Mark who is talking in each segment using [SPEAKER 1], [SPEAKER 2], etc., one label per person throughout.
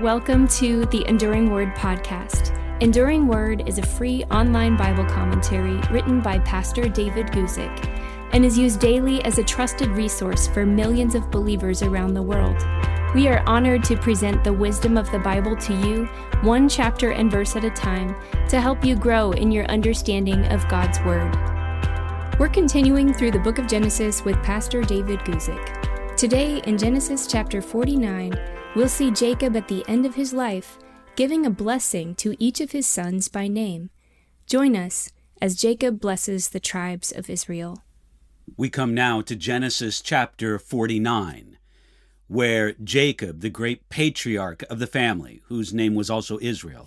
[SPEAKER 1] Welcome to the Enduring Word podcast. Enduring Word is a free online Bible commentary written by Pastor David Guzik and is used daily as a trusted resource for millions of believers around the world. We are honored to present the wisdom of the Bible to you, one chapter and verse at a time, to help you grow in your understanding of God's Word. We're continuing through the book of Genesis with Pastor David Guzik. Today, in Genesis chapter 49, we'll see Jacob at the end of his life giving a blessing to each of his sons by name. Join us as Jacob blesses the tribes of Israel.
[SPEAKER 2] We come now to Genesis chapter 49, where Jacob, the great patriarch of the family, whose name was also Israel,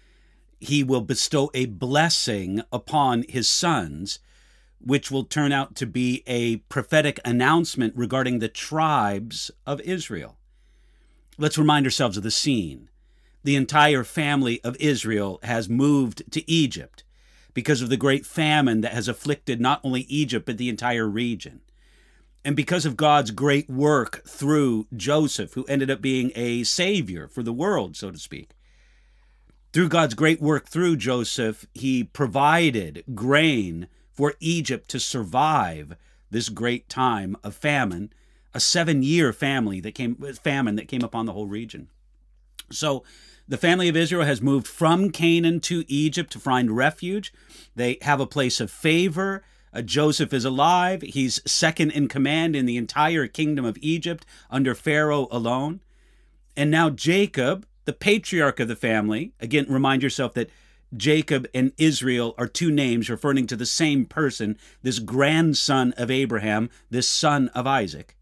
[SPEAKER 2] he will bestow a blessing upon his sons, which will turn out to be a prophetic announcement regarding the tribes of Israel. Let's remind ourselves of the scene. The entire family of Israel has moved to Egypt because of the great famine that has afflicted not only Egypt, but the entire region. And because of God's great work through Joseph, who ended up being a savior for the world, so to speak. Through God's great work through Joseph, he provided grain for Egypt to survive this great time of famine, a 7-year famine that came upon the whole region. So the family of Israel has moved from Canaan to Egypt to find refuge. They have a place of favor. Joseph is alive. He's second in command in the entire kingdom of Egypt under Pharaoh alone. And now Jacob, the patriarch of the family, again, remind yourself that Jacob and Israel are two names referring to the same person, this grandson of Abraham, this son of Isaac.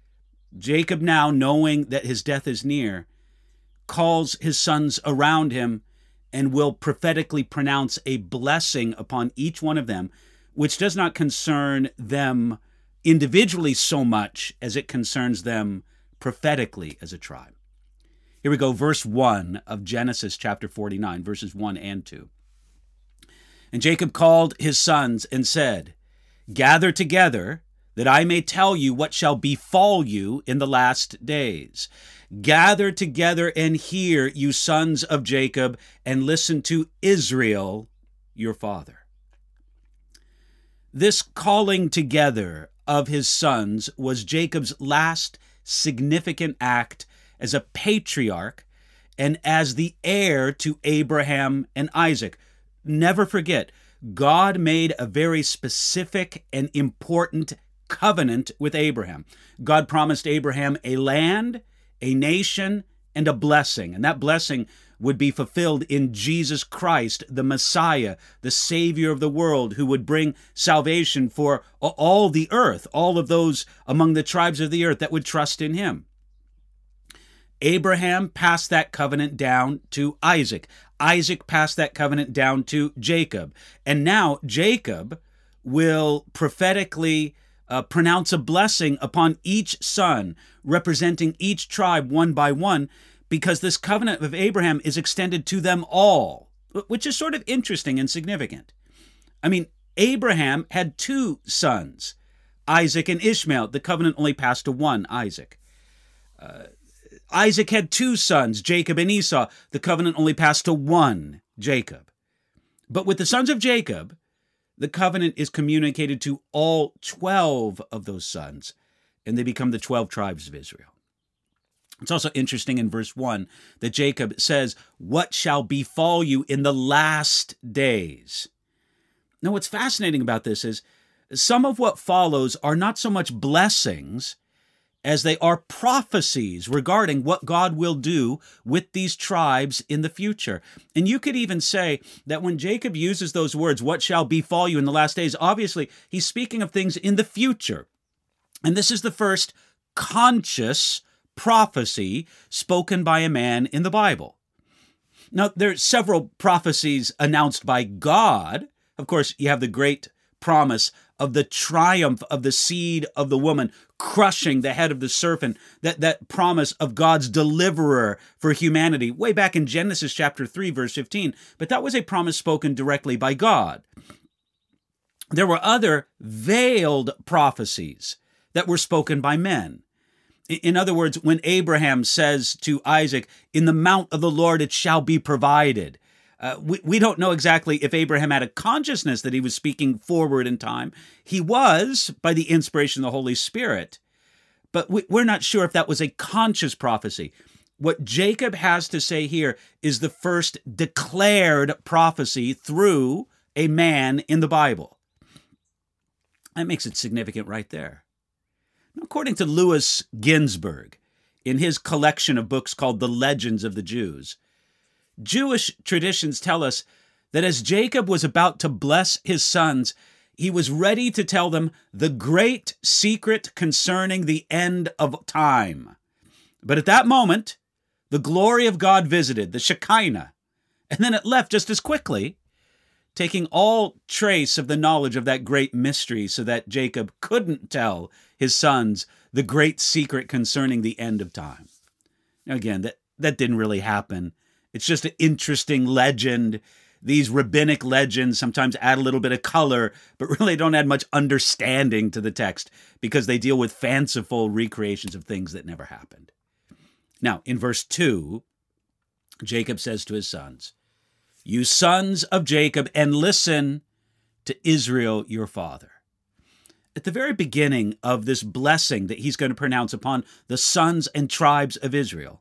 [SPEAKER 2] Jacob now, knowing that his death is near, calls his sons around him and will prophetically pronounce a blessing upon each one of them, which does not concern them individually so much as it concerns them prophetically as a tribe. Here we go, verse 1 of Genesis chapter 49, verses 1 and 2. And Jacob called his sons and said, "Gather together, that I may tell you what shall befall you in the last days. Gather together and hear, you sons of Jacob, and listen to Israel, your father." This calling together of his sons was Jacob's last significant act as a patriarch and as the heir to Abraham and Isaac. Never forget, God made a very specific and important covenant with Abraham. God promised Abraham a land, a nation, and a blessing. And that blessing would be fulfilled in Jesus Christ, the Messiah, the Savior of the world, who would bring salvation for all the earth, all of those among the tribes of the earth that would trust in him. Abraham passed that covenant down to Isaac. Isaac passed that covenant down to Jacob. And now Jacob will prophetically pronounce a blessing upon each son, representing each tribe one by one, because this covenant of Abraham is extended to them all, which is sort of interesting and significant. I mean, Abraham had 2 sons, Isaac and Ishmael. The covenant only passed to one, Isaac. Isaac had 2 sons, Jacob and Esau. The covenant only passed to one, Jacob. But with the sons of Jacob, the covenant is communicated to all 12 of those sons, and they become the 12 tribes of Israel. It's also interesting in verse 1 that Jacob says, "What shall befall you in the last days?" Now, what's fascinating about this is some of what follows are not so much blessings as they are prophecies regarding what God will do with these tribes in the future. And you could even say that when Jacob uses those words, "what shall befall you in the last days," obviously he's speaking of things in the future. And this is the first conscious prophecy spoken by a man in the Bible. Now, there are several prophecies announced by God. Of course, you have the great promise of the triumph of the seed of the woman crushing the head of the serpent, that promise of God's deliverer for humanity way back in Genesis chapter 3, verse 15. But that was a promise spoken directly by God. There were other veiled prophecies that were spoken by men. In other words, when Abraham says to Isaac, in the mount of the Lord it shall be provided, we don't know exactly if Abraham had a consciousness that he was speaking forward in time. He was, by the inspiration of the Holy Spirit, but we're not sure if that was a conscious prophecy. What Jacob has to say here is the first declared prophecy through a man in the Bible. That makes it significant right there. According to Louis Ginsburg, in his collection of books called The Legends of the Jews, Jewish traditions tell us that as Jacob was about to bless his sons, he was ready to tell them the great secret concerning the end of time. But at that moment, the glory of God visited, the Shekinah, and then it left just as quickly, taking all trace of the knowledge of that great mystery so that Jacob couldn't tell his sons the great secret concerning the end of time. Now again, that didn't really happen. It's just an interesting legend. These rabbinic legends sometimes add a little bit of color, but really don't add much understanding to the text because they deal with fanciful recreations of things that never happened. Now, in verse 2, Jacob says to his sons, "You sons of Jacob, and listen to Israel your father." At the very beginning of this blessing that he's going to pronounce upon the sons and tribes of Israel,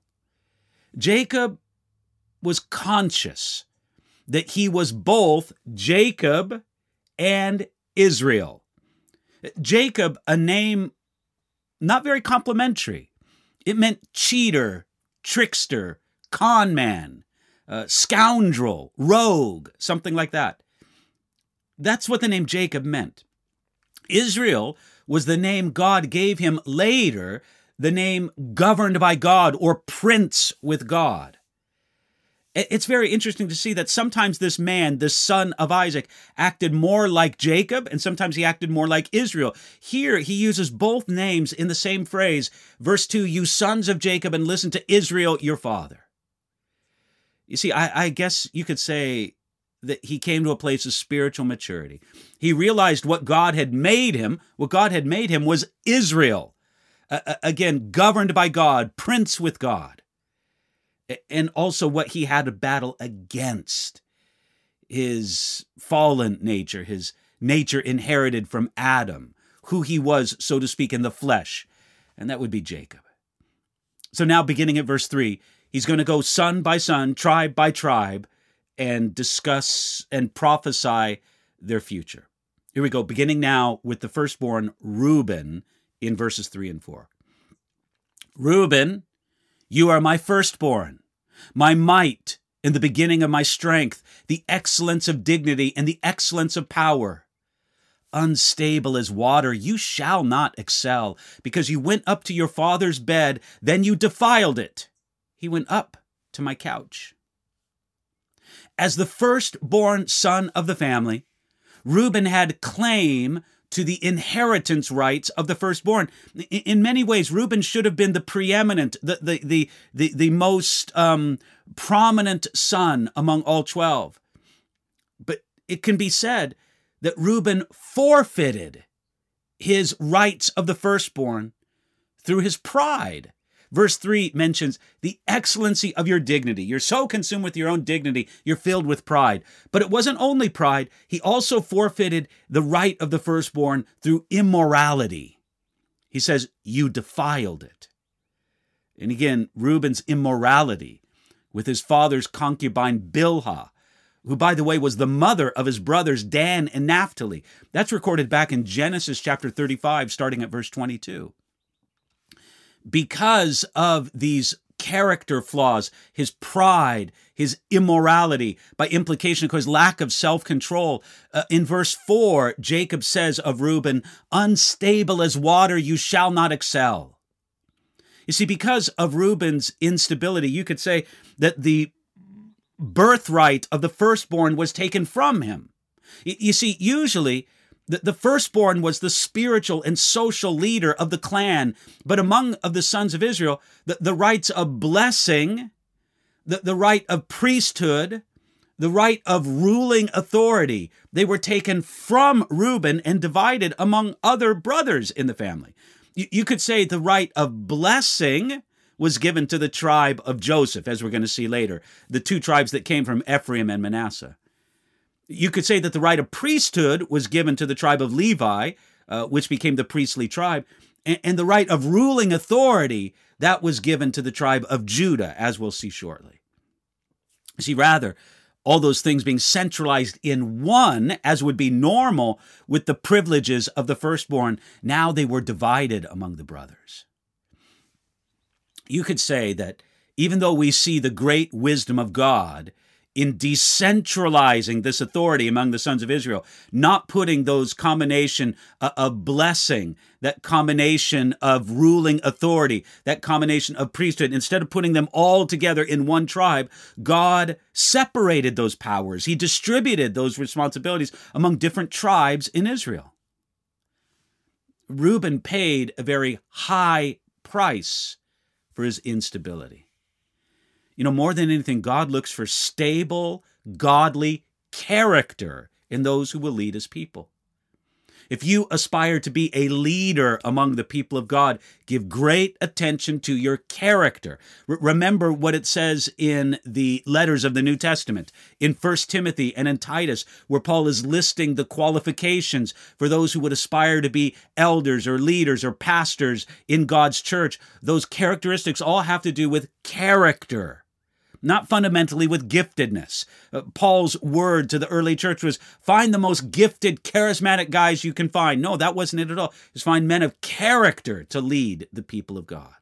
[SPEAKER 2] Jacob was conscious that he was both Jacob and Israel. Jacob, a name not very complimentary. It meant cheater, trickster, con man, scoundrel, rogue, something like that. That's what the name Jacob meant. Israel was the name God gave him later, the name governed by God or prince with God. It's very interesting to see that sometimes this man, the son of Isaac, acted more like Jacob, and sometimes he acted more like Israel. Here, he uses both names in the same phrase. Verse 2, "You sons of Jacob, and listen to Israel, your father." You see, I guess you could say that he came to a place of spiritual maturity. He realized what God had made him. What God had made him was Israel. Again, governed by God, prince with God. And also what he had to battle against, his fallen nature, his nature inherited from Adam, who he was, so to speak, in the flesh, and that would be Jacob. So now, beginning at verse 3, he's going to go son by son, tribe by tribe, and discuss and prophesy their future. Here we go, beginning now with the firstborn, Reuben, in verses 3 and 4. "Reuben, you are my firstborn, my might in the beginning of my strength, the excellence of dignity and the excellence of power. Unstable as water, you shall not excel, because you went up to your father's bed, then you defiled it. He went up to my couch." As the firstborn son of the family, Reuben had claim to the inheritance rights of the firstborn. In many ways, Reuben should have been the preeminent, the most prominent son among all 12. But it can be said that Reuben forfeited his rights of the firstborn through his pride. Verse 3 mentions the excellency of your dignity. You're so consumed with your own dignity, you're filled with pride. But it wasn't only pride. He also forfeited the right of the firstborn through immorality. He says, you defiled it. And again, Reuben's immorality with his father's concubine Bilhah, who, by the way, was the mother of his brothers Dan and Naphtali. That's recorded back in Genesis chapter 35, starting at verse 22. Because of these character flaws, his pride, his immorality, by implication, his lack of self-control, in verse 4, Jacob says of Reuben, unstable as water, you shall not excel. You see, because of Reuben's instability, you could say that the birthright of the firstborn was taken from him. You see, usually, the firstborn was the spiritual and social leader of the clan, but among of the sons of Israel, the rights of blessing, the right of priesthood, the right of ruling authority, they were taken from Reuben and divided among other brothers in the family. You could say the right of blessing was given to the tribe of Joseph, as we're going to see later, the two tribes that came from Ephraim and Manasseh. You could say that the right of priesthood was given to the tribe of Levi, which became the priestly tribe, and the right of ruling authority, that was given to the tribe of Judah, as we'll see shortly. See, rather, all those things being centralized in one, as would be normal with the privileges of the firstborn, now they were divided among the brothers. You could say that even though we see the great wisdom of God in decentralizing this authority among the sons of Israel, not putting those combination of blessing, that combination of ruling authority, that combination of priesthood, instead of putting them all together in one tribe, God separated those powers. He distributed those responsibilities among different tribes in Israel. Reuben paid a very high price for his instability. More than anything, God looks for stable, godly character in those who will lead his people. If you aspire to be a leader among the people of God, give great attention to your character. Remember what it says in the letters of the New Testament, in 1 Timothy and in Titus, where Paul is listing the qualifications for those who would aspire to be elders or leaders or pastors in God's church. Those characteristics all have to do with character, not fundamentally with giftedness. Paul's word to the early church was, find the most gifted, charismatic guys you can find. No, that wasn't it at all. Just find men of character to lead the people of God.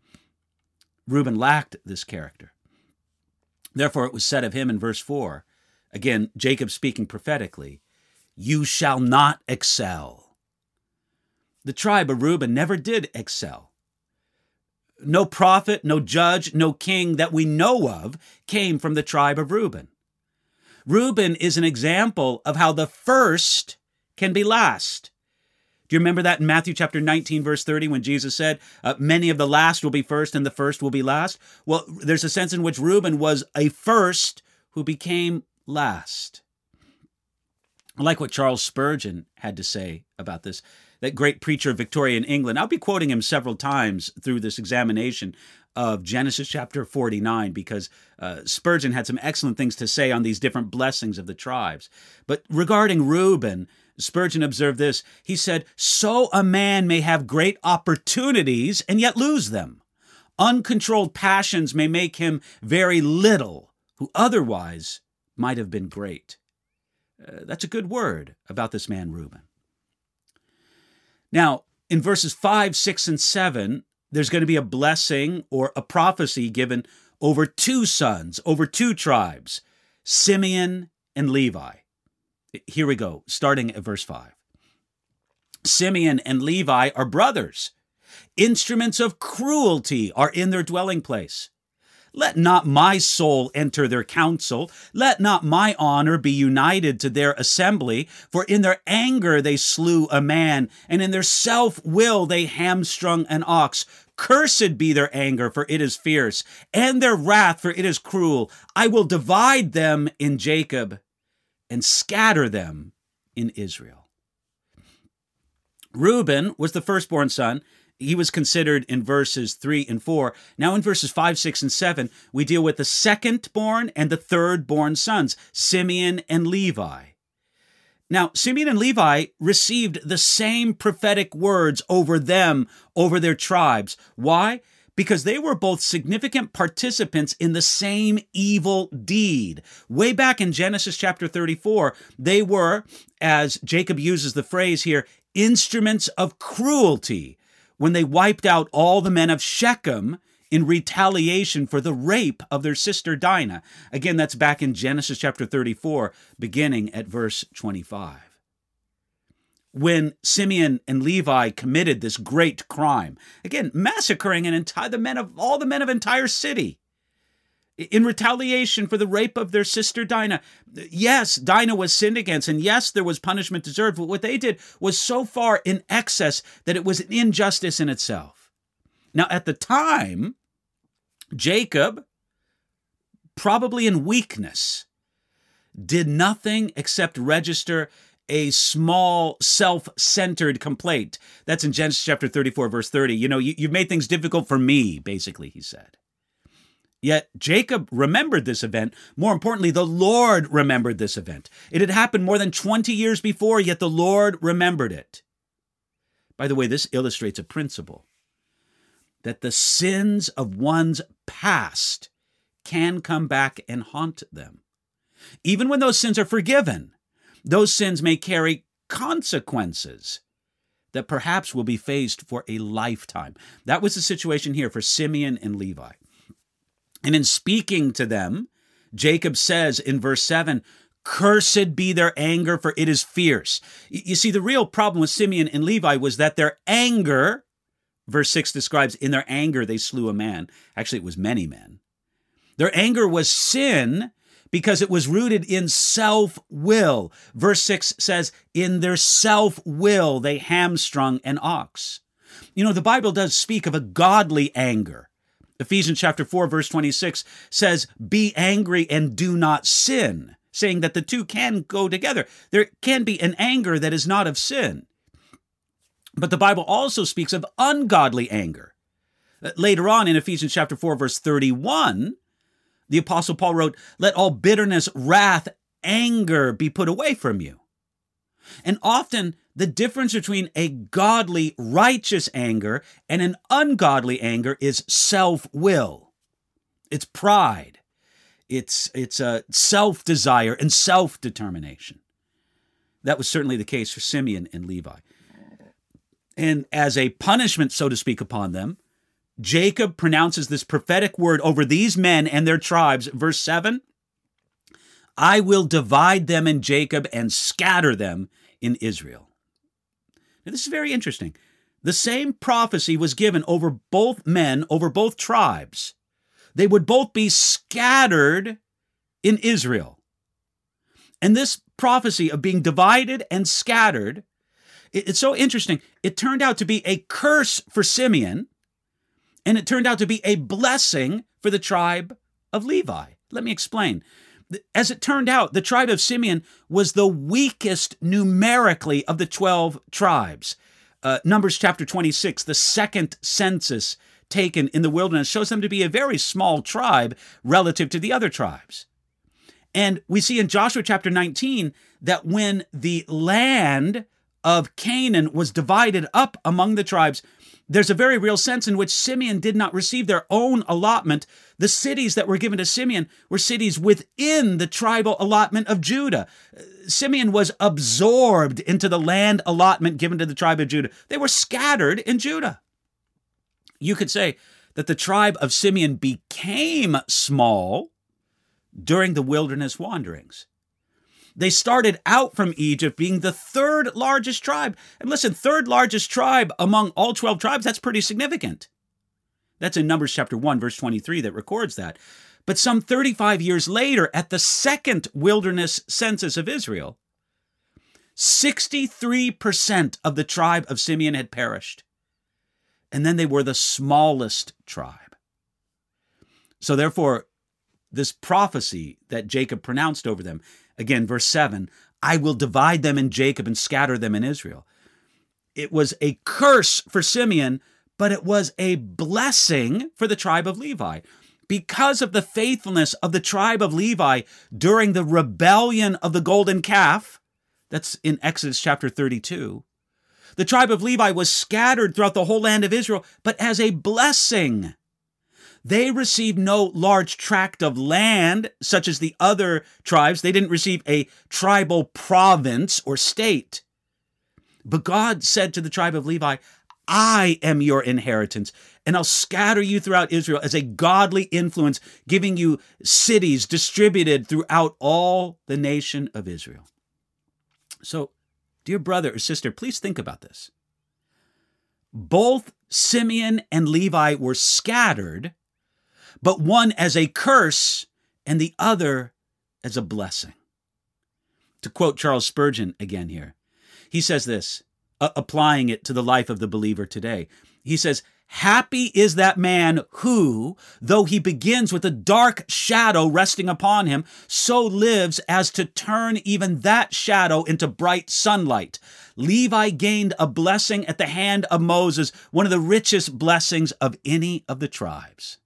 [SPEAKER 2] Reuben lacked this character. Therefore, it was said of him in verse 4, again, Jacob speaking prophetically, you shall not excel. The tribe of Reuben never did excel. No prophet, no judge, no king that we know of came from the tribe of Reuben. Reuben is an example of how the first can be last. Do you remember that in Matthew chapter 19, verse 30, when Jesus said, many of the last will be first and the first will be last? Well, there's a sense in which Reuben was a first who became last. I like what Charles Spurgeon had to say about this. That great preacher of Victorian England. I'll be quoting him several times through this examination of Genesis chapter 49 because Spurgeon had some excellent things to say on these different blessings of the tribes. But regarding Reuben, Spurgeon observed this. He said, so a man may have great opportunities and yet lose them. Uncontrolled passions may make him very little, who otherwise might have been great. That's a good word about this man Reuben. Now, in verses 5, 6, and 7, there's going to be a blessing or a prophecy given over two sons, over two tribes, Simeon and Levi. Here we go, starting at verse 5. Simeon and Levi are brothers. Instruments of cruelty are in their dwelling place. Let not my soul enter their council. Let not my honor be united to their assembly. For in their anger they slew a man, and in their self-will they hamstrung an ox. Cursed be their anger, for it is fierce, and their wrath, for it is cruel. I will divide them in Jacob and scatter them in Israel. Reuben was the firstborn son. He was considered in verses 3 and 4. Now in verses 5, 6, and 7, we deal with the second-born and the third-born sons, Simeon and Levi. Now, Simeon and Levi received the same prophetic words over them, over their tribes. Why? Because they were both significant participants in the same evil deed. Way back in Genesis chapter 34, they were, as Jacob uses the phrase here, instruments of cruelty, when they wiped out all the men of Shechem in retaliation for the rape of their sister Dinah. Again, that's back in Genesis chapter 34, beginning at verse 25. When Simeon and Levi committed this great crime, again, massacring all the men of entire city, in retaliation for the rape of their sister Dinah. Yes, Dinah was sinned against, and yes, there was punishment deserved, but what they did was so far in excess that it was an injustice in itself. Now, at the time, Jacob, probably in weakness, did nothing except register a small self-centered complaint. That's in Genesis chapter 34, verse 30. You've made things difficult for me, basically, he said. Yet Jacob remembered this event. More importantly, the Lord remembered this event. It had happened more than 20 years before, yet the Lord remembered it. By the way, this illustrates a principle that the sins of one's past can come back and haunt them. Even when those sins are forgiven, those sins may carry consequences that perhaps will be faced for a lifetime. That was the situation here for Simeon and Levi. And in speaking to them, Jacob says in verse 7, "Cursed be their anger, for it is fierce." You see, the real problem with Simeon and Levi was that their anger, verse 6 describes, in their anger they slew a man. Actually, it was many men. Their anger was sin because it was rooted in self-will. Verse 6 says, in their self-will they hamstrung an ox. The Bible does speak of a godly anger. Ephesians chapter 4, verse 26 says, "Be angry and do not sin," saying that the two can go together. There can be an anger that is not of sin. But the Bible also speaks of ungodly anger. Later on in Ephesians chapter 4, verse 31, the Apostle Paul wrote, "Let all bitterness, wrath, anger be put away from you." And often the difference between a godly, righteous anger and an ungodly anger is self-will. It's pride. It's a self-desire and self-determination. That was certainly the case for Simeon and Levi. And as a punishment, so to speak, upon them, Jacob pronounces this prophetic word over these men and their tribes. Verse 7, "I will divide them in Jacob and scatter them in Israel." Now, this is very interesting. The same prophecy was given over both men, over both tribes. They would both be scattered in Israel. And this prophecy of being divided and scattered, it's so interesting. It turned out to be a curse for Simeon, and it turned out to be a blessing for the tribe of Levi. Let me explain. As it turned out, the tribe of Simeon was the weakest numerically of the 12 tribes. Numbers chapter 26, the second census taken in the wilderness, shows them to be a very small tribe relative to the other tribes. And we see in Joshua chapter 19 that when the land of Canaan was divided up among the tribes, there's a very real sense in which Simeon did not receive their own allotment. The cities that were given to Simeon were cities within the tribal allotment of Judah. Simeon was absorbed into the land allotment given to the tribe of Judah. They were scattered in Judah. You could say that the tribe of Simeon became small during the wilderness wanderings. They started out from Egypt being the third largest tribe. And listen, third largest tribe among all 12 tribes, that's pretty significant. That's in Numbers chapter 1, verse 23 that records that. But some 35 years later, at the second wilderness census of Israel, 63% of the tribe of Simeon had perished. And then they were the smallest tribe. So therefore, this prophecy that Jacob pronounced over them, again, verse 7, "I will divide them in Jacob and scatter them in Israel." It was a curse for Simeon, but it was a blessing for the tribe of Levi. Because of the faithfulness of the tribe of Levi during the rebellion of the golden calf, that's in Exodus chapter 32, the tribe of Levi was scattered throughout the whole land of Israel, but as a blessing. They received no large tract of land, such as the other tribes. They didn't receive a tribal province or state. But God said to the tribe of Levi, "I am your inheritance, and I'll scatter you throughout Israel as a godly influence, giving you cities distributed throughout all the nation of Israel." So, dear brother or sister, please think about this. Both Simeon and Levi were scattered, but one as a curse and the other as a blessing. To quote Charles Spurgeon again here, he says this, applying it to the life of the believer today. He says, Happy is that man who, though he begins with a dark shadow resting upon him, so lives as to turn even that shadow into bright sunlight. Levi gained a blessing at the hand of Moses, one of the richest blessings of any of the tribes.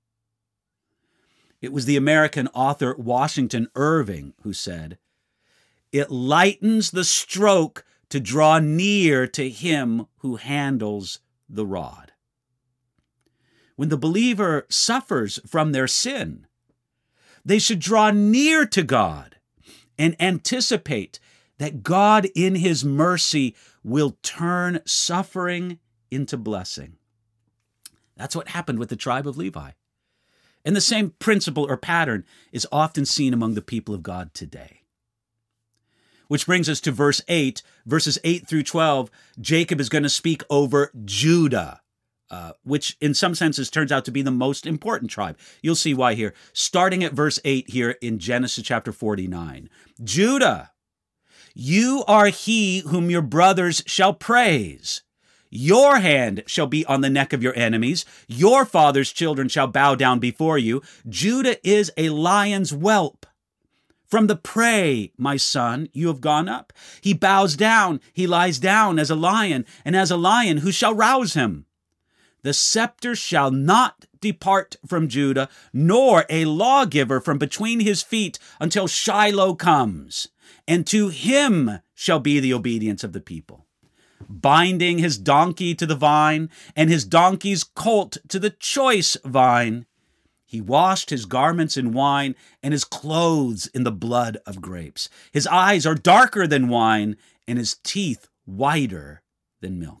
[SPEAKER 2] It was the American author Washington Irving who said, "It lightens the stroke to draw near to him who handles the rod." When the believer suffers from their sin, they should draw near to God and anticipate that God in his mercy will turn suffering into blessing. That's what happened with the tribe of Levi. And the same principle or pattern is often seen among the people of God today. Which brings us to verse 8. Verses 8 through 12, Jacob is going to speak over Judah, which in some senses turns out to be the most important tribe. You'll see why here. Starting at verse 8 here in Genesis chapter 49. Judah, you are he whom your brothers shall praise. Your hand shall be on the neck of your enemies. Your father's children shall bow down before you. Judah is a lion's whelp. From the prey, my son, you have gone up. He bows down, he lies down as a lion, and as a lion, who shall rouse him? The scepter shall not depart from Judah, nor a lawgiver from between his feet until Shiloh comes, and to him shall be the obedience of the people. Binding his donkey to the vine, and his donkey's colt to the choice vine, he washed his garments in wine, and his clothes in the blood of grapes. His eyes are darker than wine, and his teeth whiter than milk.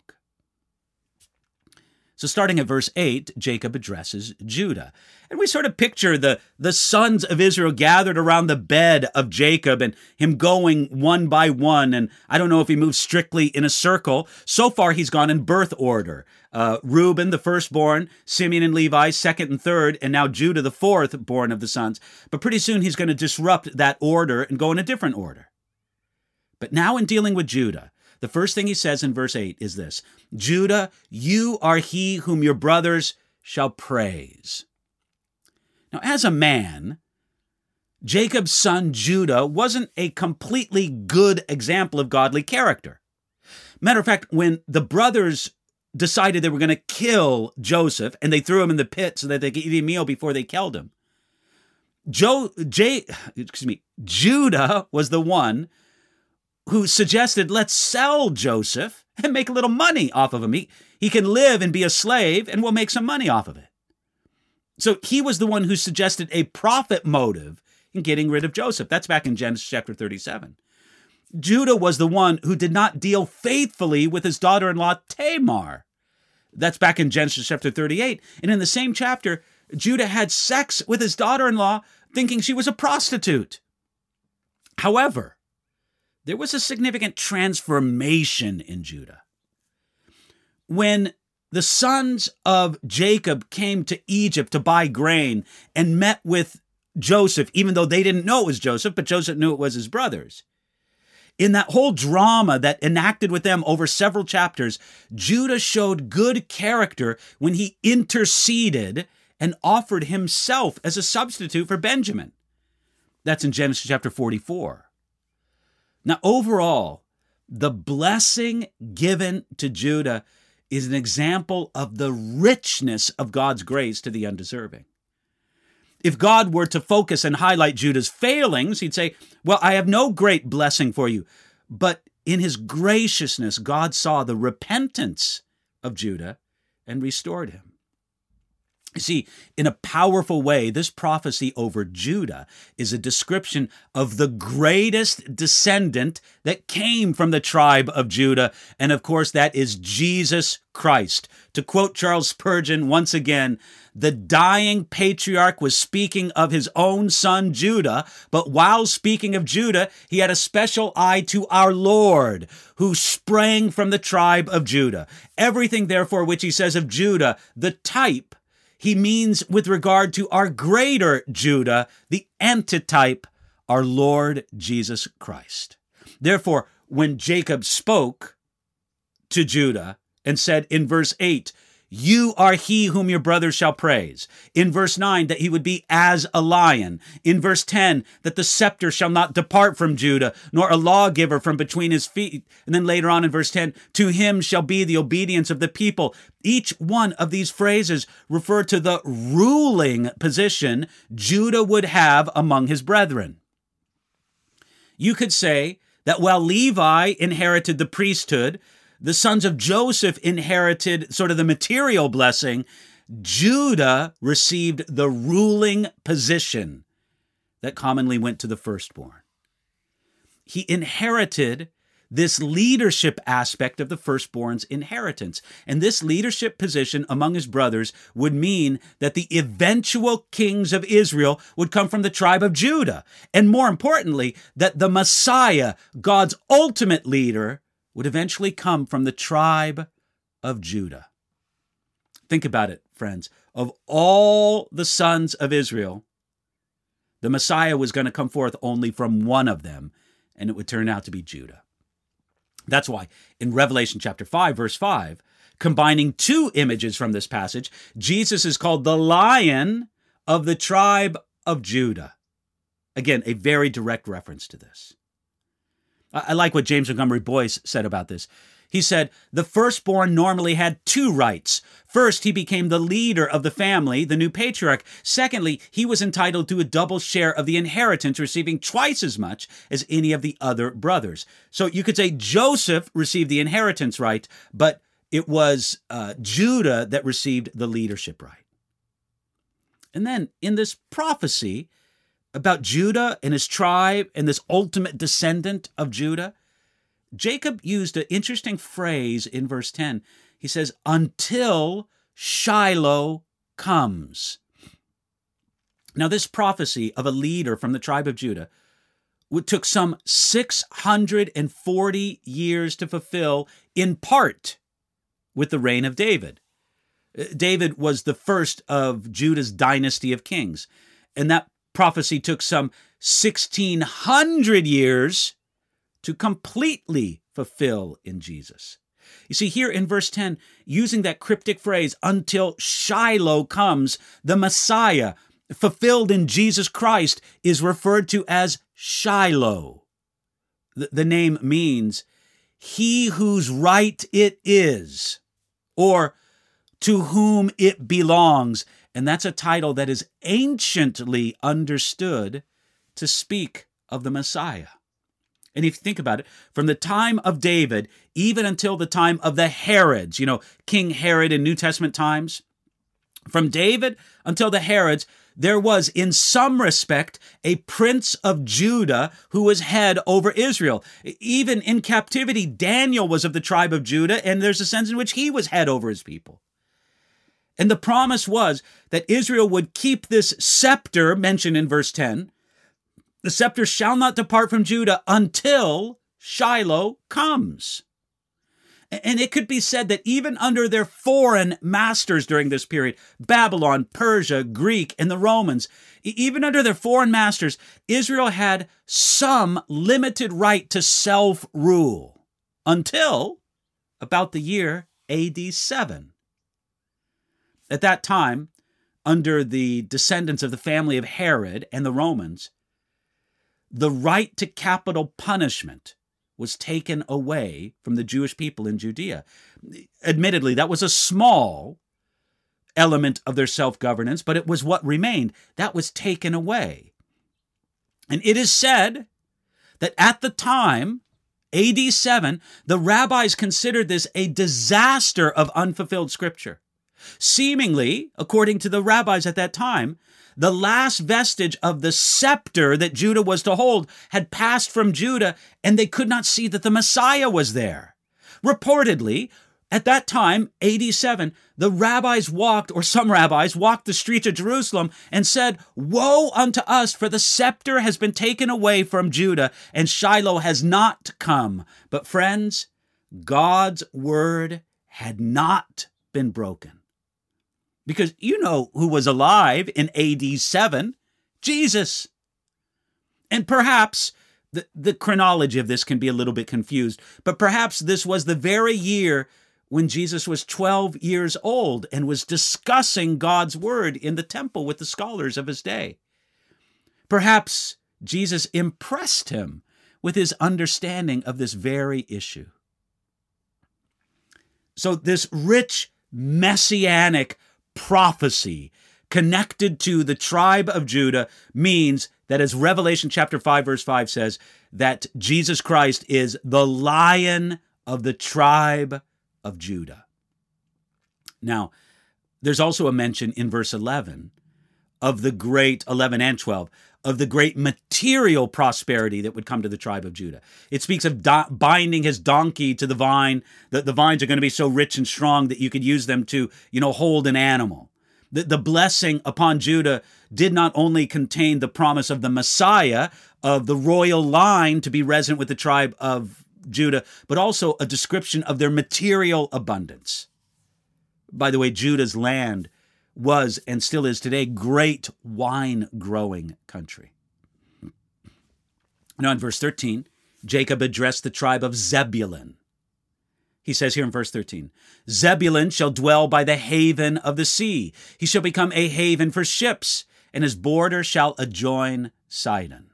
[SPEAKER 2] So starting at verse 8, Jacob addresses Judah. And we sort of picture the sons of Israel gathered around the bed of Jacob and him going one by one. And I don't know if he moves strictly in a circle. So far, he's gone in birth order. Reuben, the firstborn, Simeon and Levi, second and third, and now Judah, the fourth born of the sons. But pretty soon he's going to disrupt that order and go in a different order. But now in dealing with Judah, the first thing he says in verse 8 is this: Judah, you are he whom your brothers shall praise. Now, as a man, Jacob's son Judah wasn't a completely good example of godly character. Matter of fact, when the brothers decided they were going to kill Joseph and they threw him in the pit so that they could eat a meal before they killed him, Judah was the one who suggested, let's sell Joseph and make a little money off of him. He can live and be a slave, and we'll make some money off of it. So he was the one who suggested a profit motive in getting rid of Joseph. That's back in Genesis chapter 37. Judah was the one who did not deal faithfully with his daughter-in-law Tamar. That's back in Genesis chapter 38. And in the same chapter, Judah had sex with his daughter-in-law thinking she was a prostitute. However, there was a significant transformation in Judah. When the sons of Jacob came to Egypt to buy grain and met with Joseph, even though they didn't know it was Joseph, but Joseph knew it was his brothers. In that whole drama that enacted with them over several chapters, Judah showed good character when he interceded and offered himself as a substitute for Benjamin. That's in Genesis chapter 44. Now, overall, the blessing given to Judah is an example of the richness of God's grace to the undeserving. If God were to focus and highlight Judah's failings, he'd say, well, I have no great blessing for you. But in his graciousness, God saw the repentance of Judah and restored him. You see, in a powerful way, this prophecy over Judah is a description of the greatest descendant that came from the tribe of Judah. And of course, that is Jesus Christ. To quote Charles Spurgeon once again, the dying patriarch was speaking of his own son Judah, but while speaking of Judah, he had a special eye to our Lord, who sprang from the tribe of Judah. Everything, therefore, which he says of Judah, the type, he means with regard to our greater Judah, the antitype, our Lord Jesus Christ. Therefore, when Jacob spoke to Judah and said in verse 8, you are he whom your brothers shall praise. In verse 9, that he would be as a lion. In verse 10, that the scepter shall not depart from Judah, nor a lawgiver from between his feet. And then later on in verse 10, to him shall be the obedience of the people. Each one of these phrases refer to the ruling position Judah would have among his brethren. You could say that while Levi inherited the priesthood, the sons of Joseph inherited sort of the material blessing, Judah received the ruling position that commonly went to the firstborn. He inherited this leadership aspect of the firstborn's inheritance. And this leadership position among his brothers would mean that the eventual kings of Israel would come from the tribe of Judah. And more importantly, that the Messiah, God's ultimate leader, would eventually come from the tribe of Judah. Think about it, friends. Of all the sons of Israel, the Messiah was going to come forth only from one of them, and it would turn out to be Judah. That's why in Revelation chapter 5, verse 5, combining two images from this passage, Jesus is called the Lion of the tribe of Judah. Again, a very direct reference to this. I like what James Montgomery Boyce said about this. He said, the firstborn normally had two rights. First, he became the leader of the family, the new patriarch. Secondly, he was entitled to a double share of the inheritance, receiving twice as much as any of the other brothers. So you could say Joseph received the inheritance right, but it was Judah that received the leadership right. And then in this prophecy about Judah and his tribe and this ultimate descendant of Judah, Jacob used an interesting phrase in verse 10. He says, until Shiloh comes. Now, this prophecy of a leader from the tribe of Judah took some 640 years to fulfill, in part with the reign of David. David was the first of Judah's dynasty of kings, and that prophecy took some 1,600 years to completely fulfill in Jesus. You see, here in verse 10, using that cryptic phrase, until Shiloh comes, the Messiah, fulfilled in Jesus Christ, is referred to as Shiloh. The name means he whose right it is, or to whom it belongs. And that's a title that is anciently understood to speak of the Messiah. And if you think about it, from the time of David, even until the time of the Herods, King Herod in New Testament times, from David until the Herods, there was, in some respect, a prince of Judah who was head over Israel. Even in captivity, Daniel was of the tribe of Judah, and there's a sense in which he was head over his people. And the promise was that Israel would keep this scepter mentioned in verse 10. The scepter shall not depart from Judah until Shiloh comes. And it could be said that even under their foreign masters during this period, Babylon, Persia, Greek, and the Romans, even under their foreign masters, Israel had some limited right to self-rule until about the year AD 7. At that time, under the descendants of the family of Herod and the Romans, the right to capital punishment was taken away from the Jewish people in Judea. Admittedly, that was a small element of their self-governance, but it was what remained. That was taken away. And it is said that at the time, AD 7, the rabbis considered this a disaster of unfulfilled scripture. Seemingly, according to the rabbis at that time, the last vestige of the scepter that Judah was to hold had passed from Judah, and they could not see that the Messiah was there. Reportedly, at that time, AD 7, the rabbis some rabbis walked the streets of Jerusalem and said, "Woe unto us, for the scepter has been taken away from Judah, and Shiloh has not come." But friends, God's word had not been broken. Because you know who was alive in AD 7? Jesus. And perhaps the chronology of this can be a little bit confused, but perhaps this was the very year when Jesus was 12 years old and was discussing God's word in the temple with the scholars of his day. Perhaps Jesus impressed him with his understanding of this very issue. So this rich messianic prophecy connected to the tribe of Judah means that, as Revelation chapter 5, verse 5 says, that Jesus Christ is the Lion of the tribe of Judah. Now, there's also a mention in verse 11 of the great, 11 and 12, of the great material prosperity that would come to the tribe of Judah. It speaks of binding his donkey to the vine, that the vines are going to be so rich and strong that you could use them to, hold an animal. The blessing upon Judah did not only contain the promise of the Messiah, of the royal line to be resident with the tribe of Judah, but also a description of their material abundance. By the way, Judah's land was and still is today great wine-growing country. Now in verse 13, Jacob addressed the tribe of Zebulun. He says here in verse 13, Zebulun shall dwell by the haven of the sea. He shall become a haven for ships, and his border shall adjoin Sidon.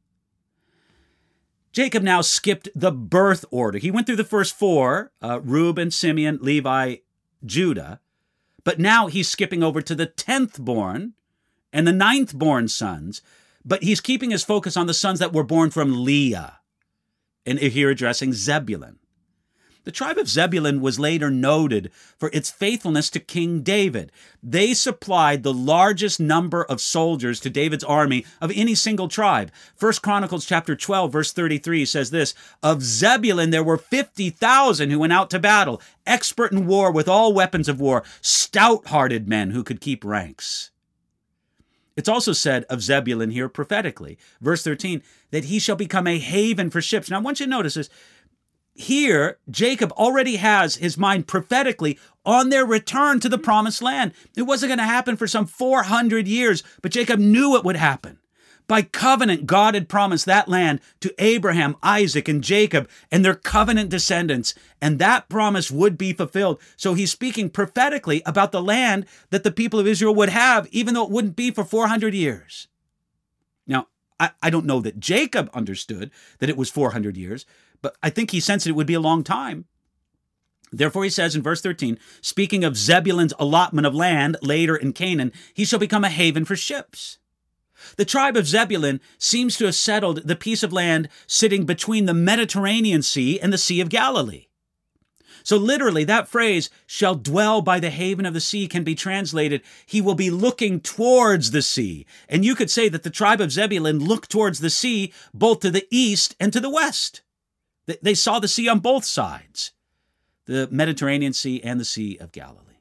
[SPEAKER 2] Jacob now skipped the birth order. He went through the first four, Reuben, Simeon, Levi, Judah, but now he's skipping over to the 10th born and the 9th born sons, but he's keeping his focus on the sons that were born from Leah, and here addressing Zebulun. The tribe of Zebulun was later noted for its faithfulness to King David. They supplied the largest number of soldiers to David's army of any single tribe. 1 Chronicles chapter 12, verse 33 says this, of Zebulun there were 50,000 who went out to battle, expert in war with all weapons of war, stout-hearted men who could keep ranks. It's also said of Zebulun here prophetically, verse 13, that he shall become a haven for ships. Now I want you to notice this. Here, Jacob already has his mind prophetically on their return to the promised land. It wasn't going to happen for some 400 years, but Jacob knew it would happen. By covenant, God had promised that land to Abraham, Isaac, and Jacob and their covenant descendants, and that promise would be fulfilled. So he's speaking prophetically about the land that the people of Israel would have, even though it wouldn't be for 400 years. Now, I don't know that Jacob understood that it was 400 years, but I think he sensed it would be a long time. Therefore, he says in verse 13, speaking of Zebulun's allotment of land later in Canaan, he shall become a haven for ships. The tribe of Zebulun seems to have settled the piece of land sitting between the Mediterranean Sea and the Sea of Galilee. So literally, that phrase, shall dwell by the haven of the sea, can be translated, he will be looking towards the sea. And you could say that the tribe of Zebulun looked towards the sea, both to the east and to the west. They saw the sea on both sides, the Mediterranean Sea and the Sea of Galilee.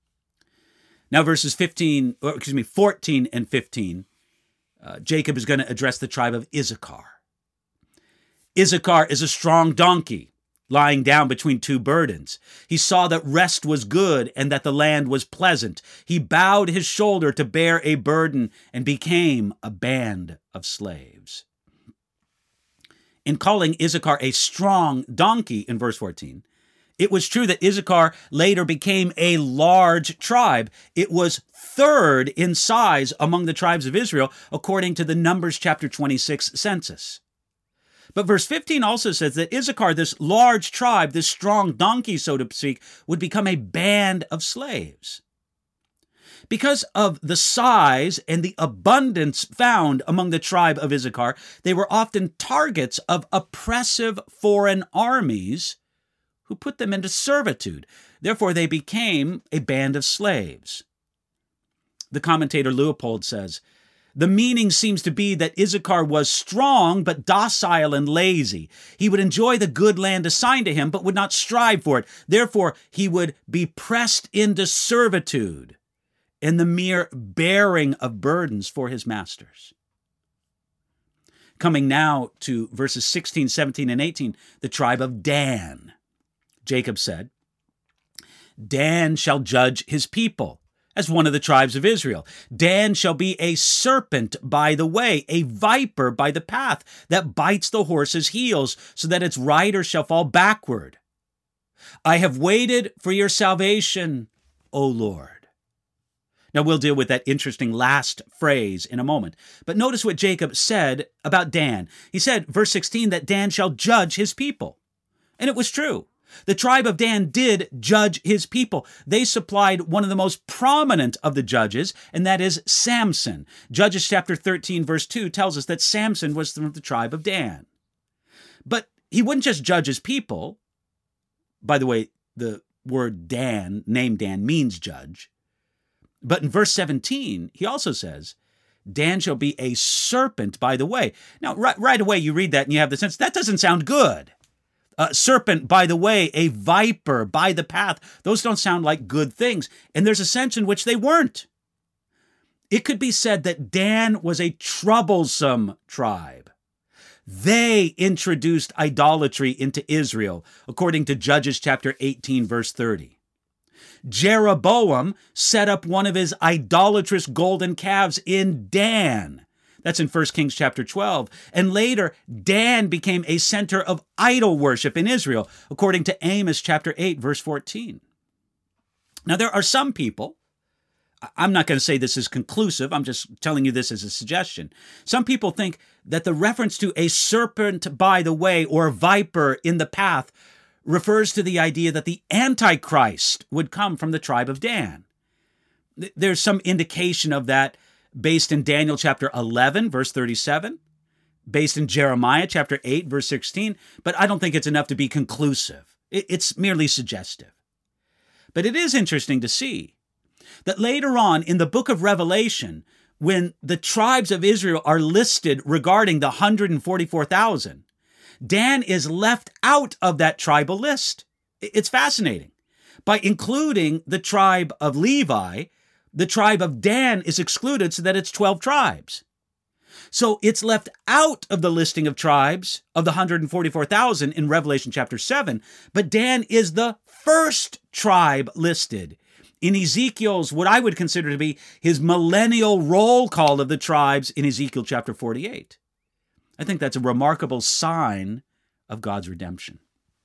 [SPEAKER 2] Now verses 14 and 15, Jacob is going to address the tribe of Issachar. Issachar is a strong donkey lying down between two burdens. He saw that rest was good and that the land was pleasant. He bowed his shoulder to bear a burden and became a band of slaves. In calling Issachar a strong donkey in verse 14, it was true that Issachar later became a large tribe. It was third in size among the tribes of Israel, according to the Numbers chapter 26 census. But verse 15 also says that Issachar, this large tribe, this strong donkey, so to speak, would become a band of slaves. Because of the size and the abundance found among the tribe of Issachar, they were often targets of oppressive foreign armies who put them into servitude. Therefore, they became a band of slaves. The commentator Leopold says, the meaning seems to be that Issachar was strong but docile and lazy. He would enjoy the good land assigned to him but would not strive for it. Therefore, he would be pressed into servitude and the mere bearing of burdens for his masters. Coming now to verses 16, 17, and 18, the tribe of Dan. Jacob said, Dan shall judge his people as one of the tribes of Israel. Dan shall be a serpent by the way, a viper by the path that bites the horse's heels so that its rider shall fall backward. I have waited for your salvation, O Lord. Now we'll deal with that interesting last phrase in a moment. But notice what Jacob said about Dan. He said, verse 16, that Dan shall judge his people. And it was true. The tribe of Dan did judge his people. They supplied one of the most prominent of the judges, and that is Samson. Judges chapter 13, verse 2 tells us that Samson was from the tribe of Dan. But he wouldn't just judge his people. By the way, the word Dan, name Dan, means judge. But in verse 17, he also says, Dan shall be a serpent by the way. Now, right away, you read that and you have the sense, that doesn't sound good. Serpent by the way, a viper by the path. Those don't sound like good things. And there's a sense in which they weren't. It could be said that Dan was a troublesome tribe. They introduced idolatry into Israel, according to Judges chapter 18, verse 30. Jeroboam set up one of his idolatrous golden calves in Dan. That's in 1 Kings chapter 12. And later, Dan became a center of idol worship in Israel, according to Amos chapter 8, verse 14. Now, there are some people, I'm not going to say this is conclusive, I'm just telling you this as a suggestion. Some people think that the reference to a serpent by the way or viper in the path refers to the idea that the Antichrist would come from the tribe of Dan. There's some indication of that based in Daniel chapter 11, verse 37, based in Jeremiah chapter 8, verse 16, but I don't think it's enough to be conclusive. It's merely suggestive. But it is interesting to see that later on in the book of Revelation, when the tribes of Israel are listed regarding the 144,000, Dan is left out of that tribal list. It's fascinating. By including the tribe of Levi, the tribe of Dan is excluded so that it's 12 tribes. So it's left out of the listing of tribes of the 144,000 in Revelation chapter 7, but Dan is the first tribe listed in Ezekiel's, what I would consider to be his millennial roll call of the tribes in Ezekiel chapter 48. I think that's a remarkable sign of God's redemption.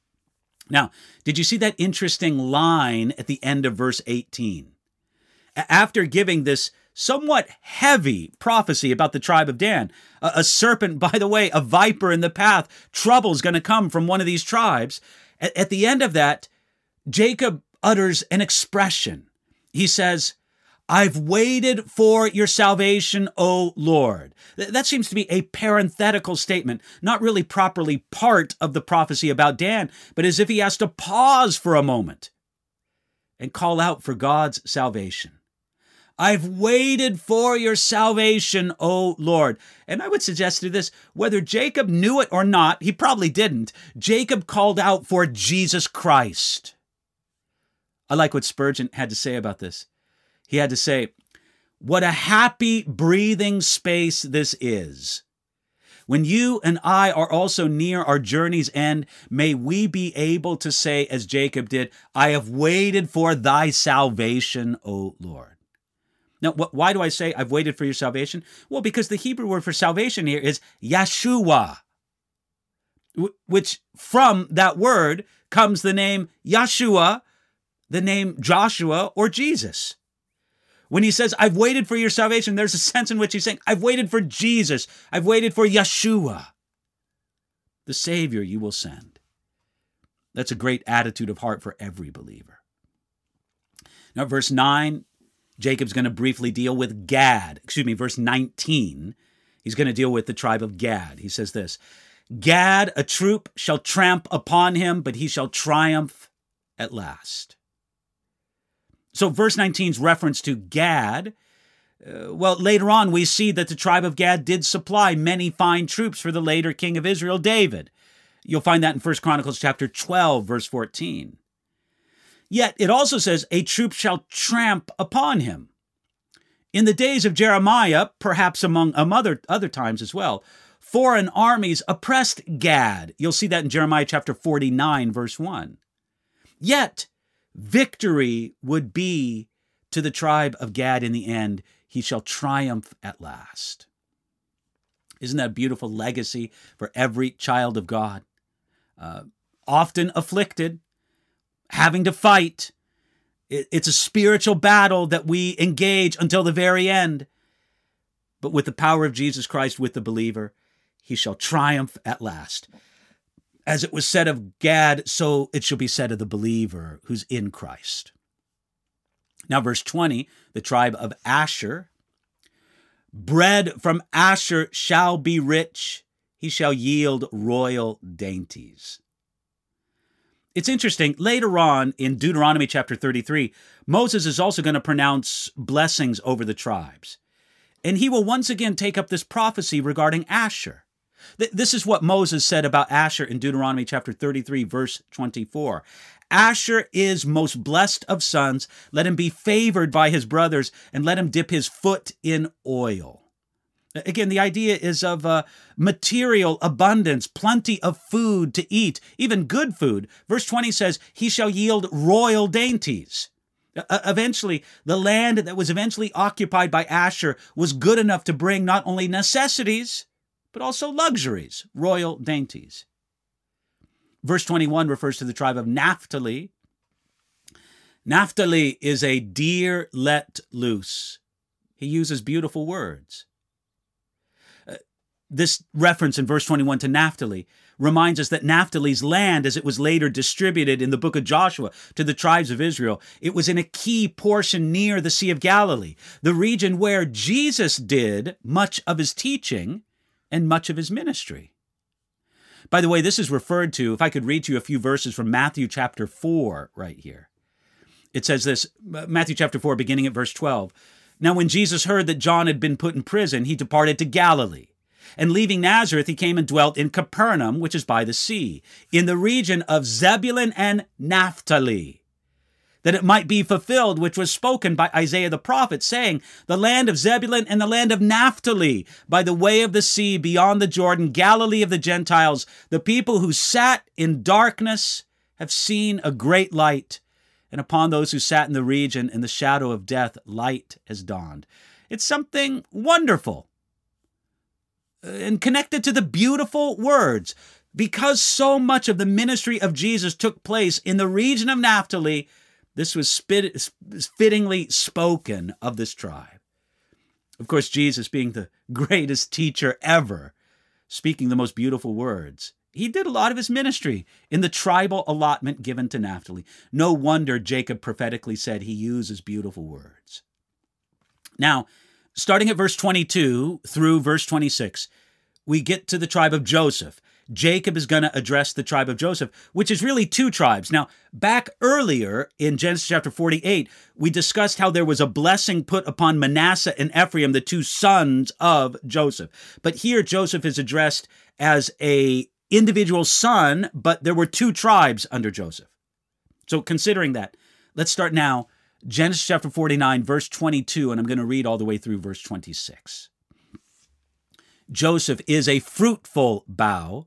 [SPEAKER 2] Now, did you see that interesting line at the end of verse 18? After giving this somewhat heavy prophecy about the tribe of Dan, a serpent, by the way, a viper in the path, trouble's going to come from one of these tribes. At the end of that, Jacob utters an expression. He says, I've waited for your salvation, O Lord. That seems to be a parenthetical statement, not really properly part of the prophecy about Dan, but as if he has to pause for a moment and call out for God's salvation. I've waited for your salvation, O Lord. And I would suggest to this, whether Jacob knew it or not, he probably didn't. Jacob called out for Jesus Christ. I like what Spurgeon had to say about this. He had to say, what a happy breathing space this is. When you and I are also near our journey's end, may we be able to say, as Jacob did, I have waited for thy salvation, O Lord. Now, why do I say I've waited for your salvation? Well, because the Hebrew word for salvation here is Yeshua, which from that word comes the name Yeshua, the name Joshua or Jesus. When he says, I've waited for your salvation, there's a sense in which he's saying, I've waited for Jesus. I've waited for Yeshua, the Savior you will send. That's a great attitude of heart for every believer. Now, verse 9, Jacob's going to briefly deal with Gad. Verse 19, he's going to deal with the tribe of Gad. He says this, Gad, a troop, shall tramp upon him, but he shall triumph at last. So verse 19's reference to Gad, later on we see that the tribe of Gad did supply many fine troops for the later king of Israel, David. You'll find that in 1 Chronicles chapter 12, verse 14. Yet it also says, a troop shall tramp upon him. In the days of Jeremiah, perhaps among other times as well, foreign armies oppressed Gad. You'll see that in Jeremiah chapter 49, verse 1. Yet victory would be to the tribe of Gad in the end. He shall triumph at last. Isn't that a beautiful legacy for every child of God? Often afflicted, having to fight. It's a spiritual battle that we engage until the very end. But with the power of Jesus Christ with the believer, he shall triumph at last. As it was said of Gad, so it shall be said of the believer who's in Christ. Now, verse 20, the tribe of Asher. Bread from Asher shall be rich. He shall yield royal dainties. It's interesting, later on in Deuteronomy chapter 33, Moses is also going to pronounce blessings over the tribes. And he will once again take up this prophecy regarding Asher. This is what Moses said about Asher in Deuteronomy chapter 33, verse 24. Asher is most blessed of sons. Let him be favored by his brothers, and let him dip his foot in oil. Again, the idea is of material abundance, plenty of food to eat, even good food. Verse 20 says, he shall yield royal dainties. Eventually, the land that was eventually occupied by Asher was good enough to bring not only necessities, but also luxuries, royal dainties. Verse 21 refers to the tribe of Naphtali. Naphtali is a deer let loose. He uses beautiful words. This reference in verse 21 to Naphtali reminds us that Naphtali's land, as it was later distributed in the book of Joshua to the tribes of Israel, it was in a key portion near the Sea of Galilee, the region where Jesus did much of his teaching and much of his ministry. By the way, this is referred to, if I could read to you a few verses from Matthew chapter 4 right here. It says this, Matthew chapter 4, beginning at verse 12. Now when Jesus heard that John had been put in prison, he departed to Galilee. And leaving Nazareth, he came and dwelt in Capernaum, which is by the sea, in the region of Zebulun and Naphtali, that it might be fulfilled, which was spoken by Isaiah the prophet, saying, the land of Zebulun and the land of Naphtali, by the way of the sea, beyond the Jordan, Galilee of the Gentiles, the people who sat in darkness have seen a great light, and upon those who sat in the region in the shadow of death, light has dawned. It's something wonderful and connected to the beautiful words. Because so much of the ministry of Jesus took place in the region of Naphtali, this was fittingly spoken of this tribe. Of course, Jesus, being the greatest teacher ever, speaking the most beautiful words, he did a lot of his ministry in the tribal allotment given to Naphtali. No wonder Jacob prophetically said he uses beautiful words. Now, starting at verse 22 through verse 26, we get to the tribe of Joseph. Jacob is going to address the tribe of Joseph, which is really two tribes. Now, back earlier in Genesis chapter 48, we discussed how there was a blessing put upon Manasseh and Ephraim, the two sons of Joseph. But here Joseph is addressed as an individual son, but there were two tribes under Joseph. So considering that, let's start now. Genesis chapter 49, verse 22, and I'm going to read all the way through verse 26. Joseph is a fruitful bough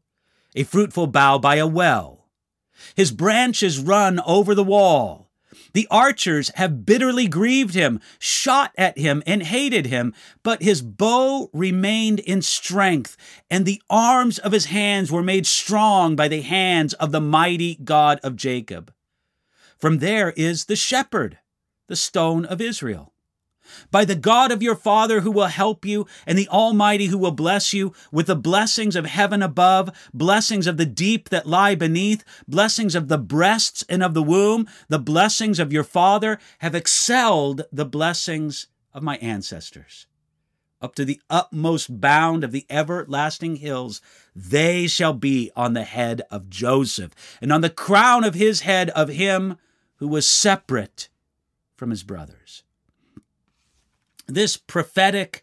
[SPEAKER 2] by a well. His branches run over the wall. The archers have bitterly grieved him, shot at him, and hated him, but his bow remained in strength, and the arms of his hands were made strong by the hands of the mighty God of Jacob. From there is the shepherd, the stone of Israel. By the God of your father who will help you, and the Almighty who will bless you with the blessings of heaven above, blessings of the deep that lie beneath, blessings of the breasts and of the womb, the blessings of your father have excelled the blessings of my ancestors. Up to the utmost bound of the everlasting hills, they shall be on the head of Joseph, and on the crown of his head of him who was separate from his brothers. This prophetic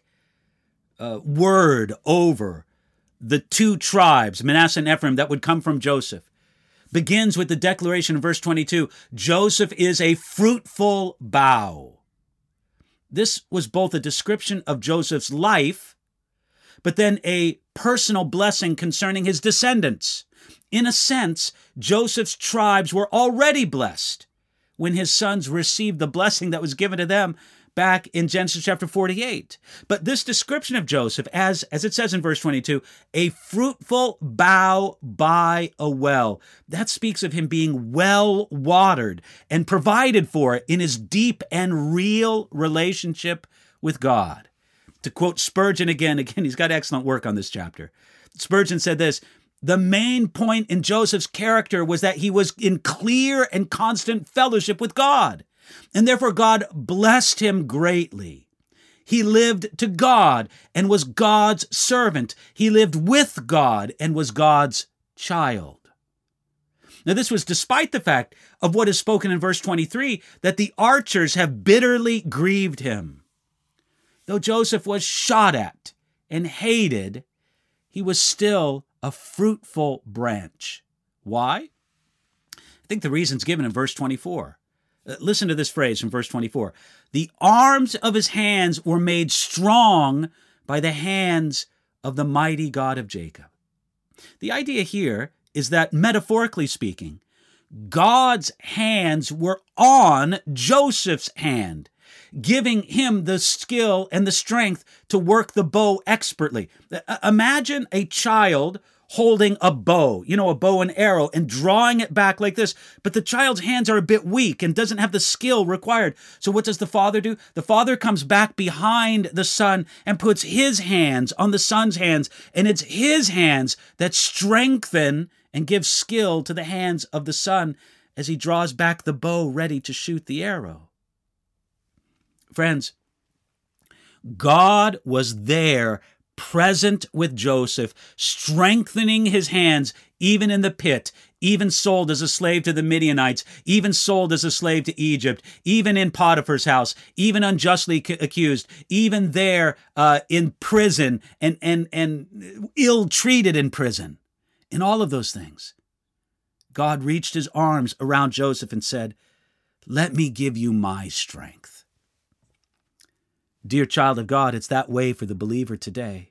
[SPEAKER 2] word over the two tribes, Manasseh and Ephraim, that would come from Joseph, begins with the declaration in verse 22, Joseph is a fruitful bough. This was both a description of Joseph's life, but then a personal blessing concerning his descendants. In a sense, Joseph's tribes were already blessed when his sons received the blessing that was given to them back in Genesis chapter 48. But this description of Joseph, as it says in verse 22, a fruitful bough by a well, that speaks of him being well watered and provided for in his deep and real relationship with God. To quote Spurgeon again, he's got excellent work on this chapter. Spurgeon said this: the main point in Joseph's character was that he was in clear and constant fellowship with God, and therefore God blessed him greatly. He lived to God and was God's servant. He lived with God and was God's child. Now, this was despite the fact of what is spoken in verse 23, that the archers have bitterly grieved him. Though Joseph was shot at and hated, he was still a fruitful branch. Why? I think the reason's given in verse 24. Listen to this phrase from verse 24. The arms of his hands were made strong by the hands of the mighty God of Jacob. The idea here is that, metaphorically speaking, God's hands were on Joseph's hand, giving him the skill and the strength to work the bow expertly. Imagine a child holding a bow, a bow and arrow, and drawing it back like this. But the child's hands are a bit weak and doesn't have the skill required. So what does the father do? The father comes back behind the son and puts his hands on the son's hands. And it's his hands that strengthen and give skill to the hands of the son as he draws back the bow ready to shoot the arrow. Friends, God was there, present with Joseph, strengthening his hands even in the pit, even sold as a slave to the Midianites, even sold as a slave to Egypt, even in Potiphar's house, even unjustly accused, even there in prison and ill-treated in prison. In all of those things, God reached his arms around Joseph and said, "Let me give you my strength." Dear child of God, it's that way for the believer today.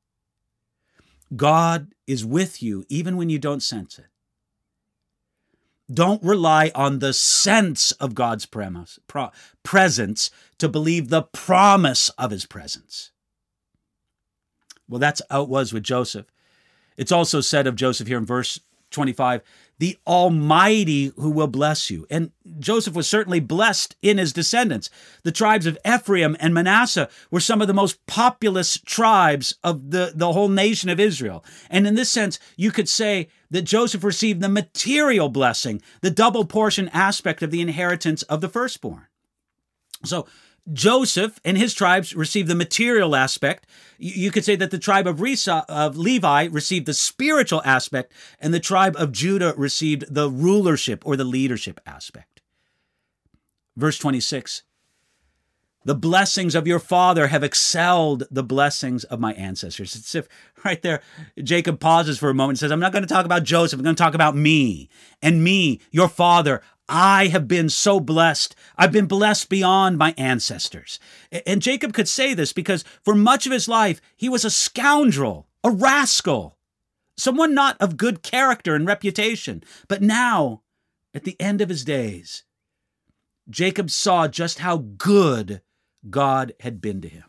[SPEAKER 2] God is with you even when you don't sense it. Don't rely on the sense of God's presence to believe the promise of his presence. Well, that's how it was with Joseph. It's also said of Joseph here in verse 25, the Almighty who will bless you. And Joseph was certainly blessed in his descendants. The tribes of Ephraim and Manasseh were some of the most populous tribes of the whole nation of Israel. And in this sense, you could say that Joseph received the material blessing, the double portion aspect of the inheritance of the firstborn. So Joseph and his tribes received the material aspect. You could say that the tribe of Levi received the spiritual aspect, and the tribe of Judah received the rulership or the leadership aspect. Verse 26, the blessings of your father have excelled the blessings of my ancestors. It's if right there, Jacob pauses for a moment and says, I'm not going to talk about Joseph, I'm going to talk about me. And me, your father, I have been so blessed. I've been blessed beyond my ancestors. And Jacob could say this because for much of his life, he was a scoundrel, a rascal, someone not of good character and reputation. But now, at the end of his days, Jacob saw just how good God had been to him.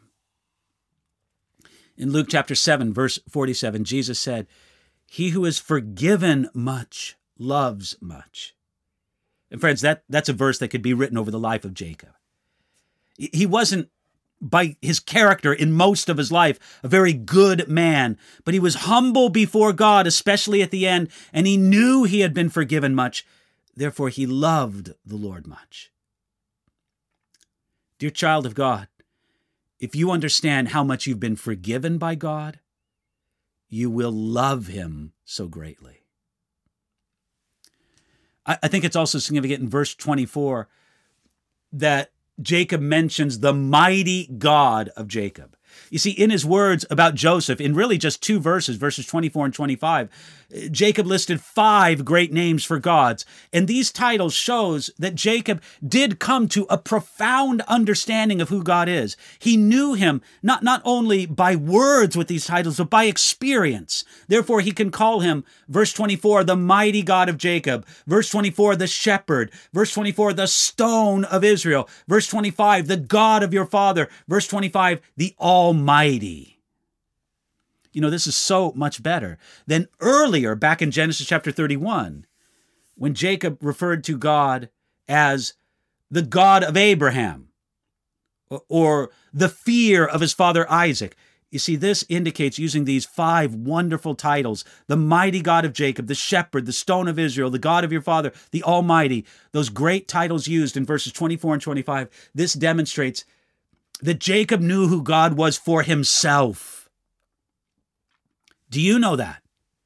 [SPEAKER 2] In Luke chapter 7, verse 47, Jesus said, "He who is forgiven much loves much." And friends, that's a verse that could be written over the life of Jacob. He wasn't, by his character in most of his life, a very good man, but he was humble before God, especially at the end, and he knew he had been forgiven much. Therefore, he loved the Lord much. Dear child of God, if you understand how much you've been forgiven by God, you will love him so greatly. I think it's also significant in verse 24 that Jacob mentions the mighty God of Jacob. You see, in his words about Joseph, in really just two verses, verses 24 and 25, Jacob listed 5 great names for gods, and these titles shows that Jacob did come to a profound understanding of who God is. He knew him not only by words with these titles, but by experience. Therefore, he can call him, verse 24, the mighty God of Jacob, verse 24, the shepherd, verse 24, the stone of Israel, verse 25, the God of your father, verse 25, the Almighty. You know, this is so much better than earlier back in Genesis chapter 31, when Jacob referred to God as the God of Abraham or the fear of his father Isaac. You see, this indicates using these 5 wonderful titles, the mighty God of Jacob, the shepherd, the stone of Israel, the God of your father, the Almighty, those great titles used in verses 24 and 25. This demonstrates that Jacob knew who God was for himself. Do you know that?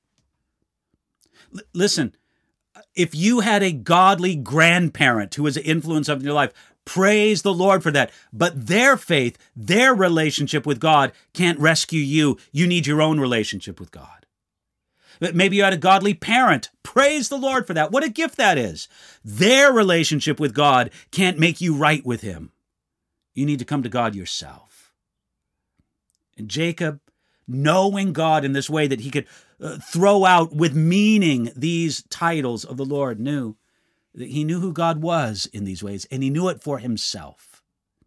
[SPEAKER 2] Listen, if you had a godly grandparent who was an influence of your life, praise the Lord for that. But their faith, their relationship with God can't rescue you. You need your own relationship with God. Maybe you had a godly parent. Praise the Lord for that. What a gift that is. Their relationship with God can't make you right with him. You need to come to God yourself. And Jacob, knowing God in this way that he could throw out with meaning these titles of the Lord, knew that he knew who God was in these ways, and he knew it for himself.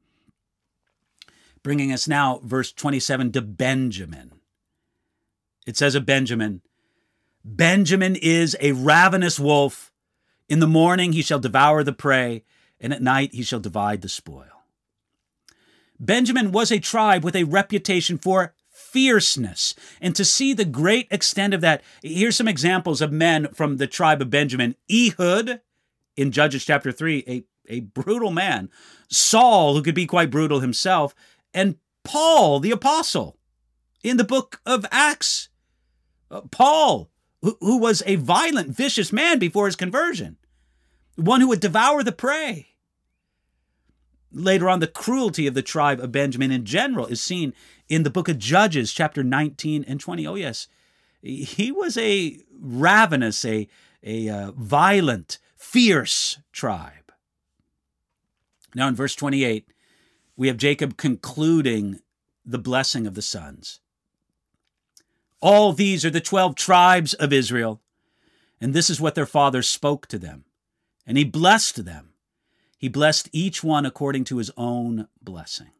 [SPEAKER 2] Bringing us now, verse 27, to Benjamin. It says of Benjamin, Benjamin is a ravenous wolf. In the morning he shall devour the prey, and at night he shall divide the spoil. Benjamin was a tribe with a reputation for fierceness. And to see the great extent of that, here's some examples of men from the tribe of Benjamin. Ehud, in Judges chapter 3, a brutal man. Saul, who could be quite brutal himself. And Paul, the apostle, in the book of Acts. Paul, who was a violent, vicious man before his conversion. One who would devour the prey. Later on, the cruelty of the tribe of Benjamin in general is seen in the book of Judges, chapter 19 and 20. Oh, yes, he was a ravenous, a violent, fierce tribe. Now in verse 28, we have Jacob concluding the blessing of the sons. All these are the 12 tribes of Israel, and this is what their father spoke to them. And he blessed them. He blessed each one according to his own blessing.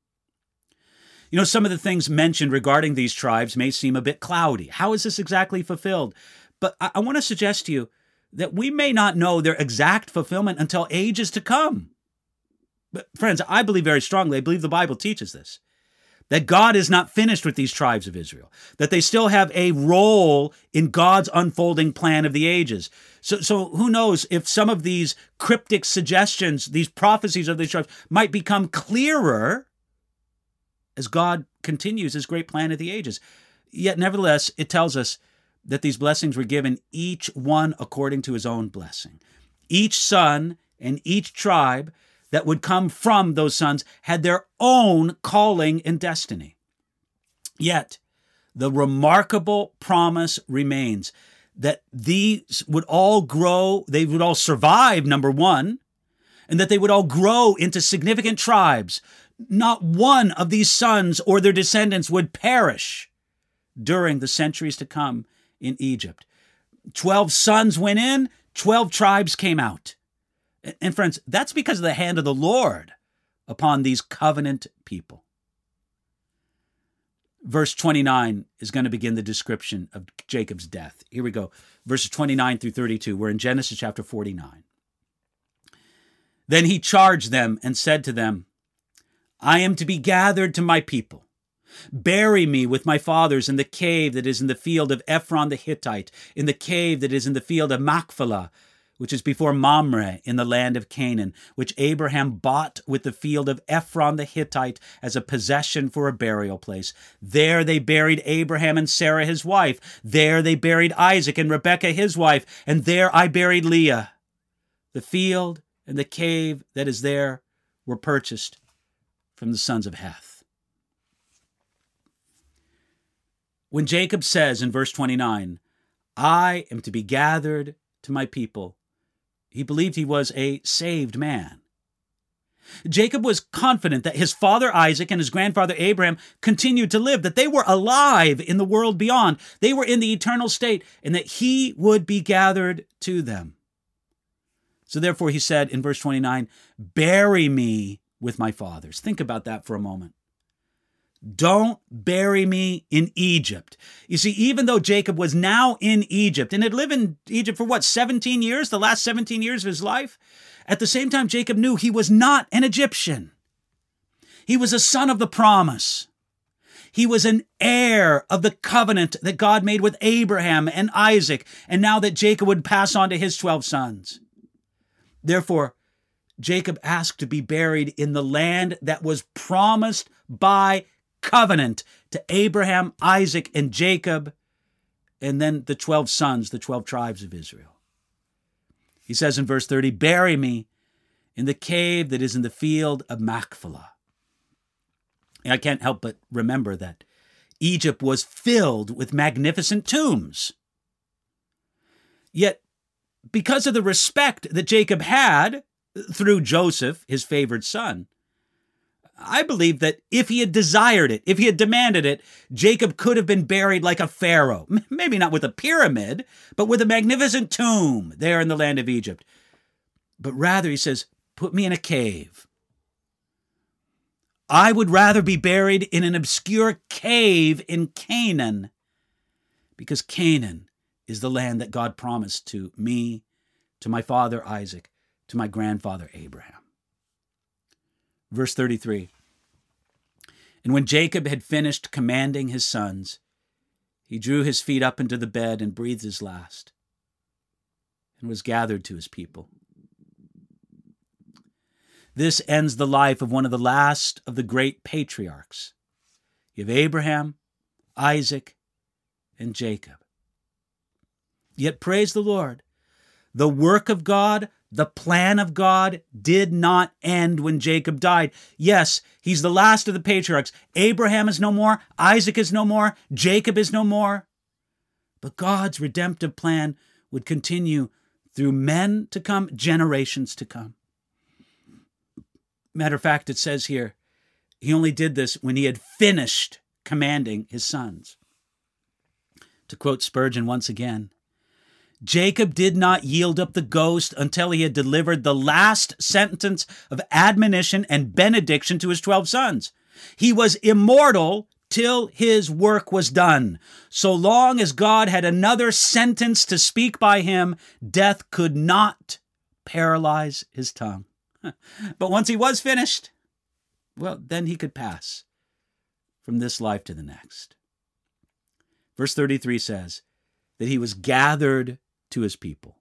[SPEAKER 2] You know, some of the things mentioned regarding these tribes may seem a bit cloudy. How is this exactly fulfilled? But I want to suggest to you that we may not know their exact fulfillment until ages to come. But friends, I believe very strongly, I believe the Bible teaches this, that God is not finished with these tribes of Israel, that they still have a role in God's unfolding plan of the ages. So who knows if some of these cryptic suggestions, these prophecies of these tribes might become clearer as God continues his great plan of the ages. Yet nevertheless, it tells us that these blessings were given each one according to his own blessing. Each son and each tribe that would come from those sons had their own calling and destiny. Yet, the remarkable promise remains that these would all grow, they would all survive, number one, and that they would all grow into significant tribes. Not one of these sons or their descendants would perish during the centuries to come in Egypt. 12 sons went in, 12 tribes came out. And friends, that's because of the hand of the Lord upon these covenant people. Verse 29 is going to begin the description of Jacob's death. Here we go. Verses 29 through 32. We're in Genesis chapter 49. Then he charged them and said to them, I am to be gathered to my people. Bury me with my fathers in the cave that is in the field of Ephron the Hittite, in the cave that is in the field of Machpelah, which is before Mamre in the land of Canaan, which Abraham bought with the field of Ephron the Hittite as a possession for a burial place. There they buried Abraham and Sarah his wife. There they buried Isaac and Rebekah his wife. And there I buried Leah. The field and the cave that is there were purchased from the sons of Heth. When Jacob says in verse 29, I am to be gathered to my people. He believed he was a saved man. Jacob was confident that his father Isaac and his grandfather Abraham continued to live, that they were alive in the world beyond. They were in the eternal state, and that he would be gathered to them. So therefore he said in verse 29, bury me with my fathers. Think about that for a moment. Don't bury me in Egypt. You see, even though Jacob was now in Egypt and had lived in Egypt for 17 years, the last 17 years of his life, at the same time, Jacob knew he was not an Egyptian. He was a son of the promise. He was an heir of the covenant that God made with Abraham and Isaac, and now that Jacob would pass on to his 12 sons. Therefore, Jacob asked to be buried in the land that was promised by covenant to Abraham, Isaac, and Jacob, and then the 12 sons, the 12 tribes of Israel. He says in verse 30, bury me in the cave that is in the field of Machpelah. I can't help but remember that Egypt was filled with magnificent tombs. Yet, because of the respect that Jacob had through Joseph, his favored son, I believe that if he had desired it, if he had demanded it, Jacob could have been buried like a pharaoh. Maybe not with a pyramid, but with a magnificent tomb there in the land of Egypt. But rather, he says, put me in a cave. I would rather be buried in an obscure cave in Canaan, because Canaan is the land that God promised to me, to my father Isaac, to my grandfather Abraham. Verse 33, and when Jacob had finished commanding his sons, he drew his feet up into the bed and breathed his last, and was gathered to his people. This ends the life of one of the last of the great patriarchs. You have Abraham, Isaac, and Jacob. Yet praise the Lord, the work of God, the plan of God did not end when Jacob died. Yes, he's the last of the patriarchs. Abraham is no more. Isaac is no more. Jacob is no more. But God's redemptive plan would continue through men to come, generations to come. Matter of fact, it says here, he only did this when he had finished commanding his sons. To quote Spurgeon once again, Jacob did not yield up the ghost until he had delivered the last sentence of admonition and benediction to his 12 sons. He was immortal till his work was done. So long as God had another sentence to speak by him, death could not paralyze his tongue. But once he was finished, well, then he could pass from this life to the next. Verse 33 says that he was gathered to his people.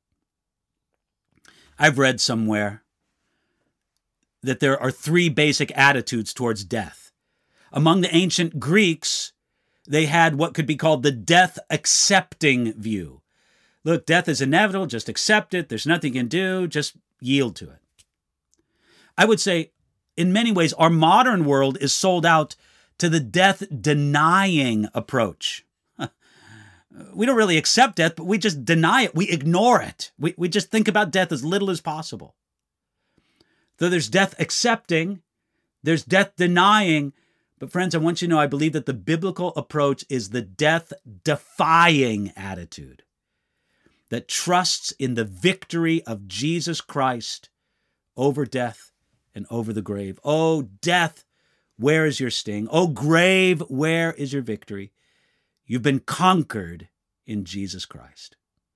[SPEAKER 2] I've read somewhere that there are 3 basic attitudes towards death. Among the ancient Greeks, they had what could be called the death-accepting view. Look, death is inevitable, just accept it. There's nothing you can do, just yield to it. I would say, in many ways, our modern world is sold out to the death-denying approach. We don't really accept death, but we just deny it. We ignore it. We just think about death as little as possible. So there's death accepting, there's death denying. But friends, I want you to know, I believe that the biblical approach is the death defying attitude that trusts in the victory of Jesus Christ over death and over the grave. Oh, death, where is your sting? Oh, grave, where is your victory? You've been conquered in Jesus Christ.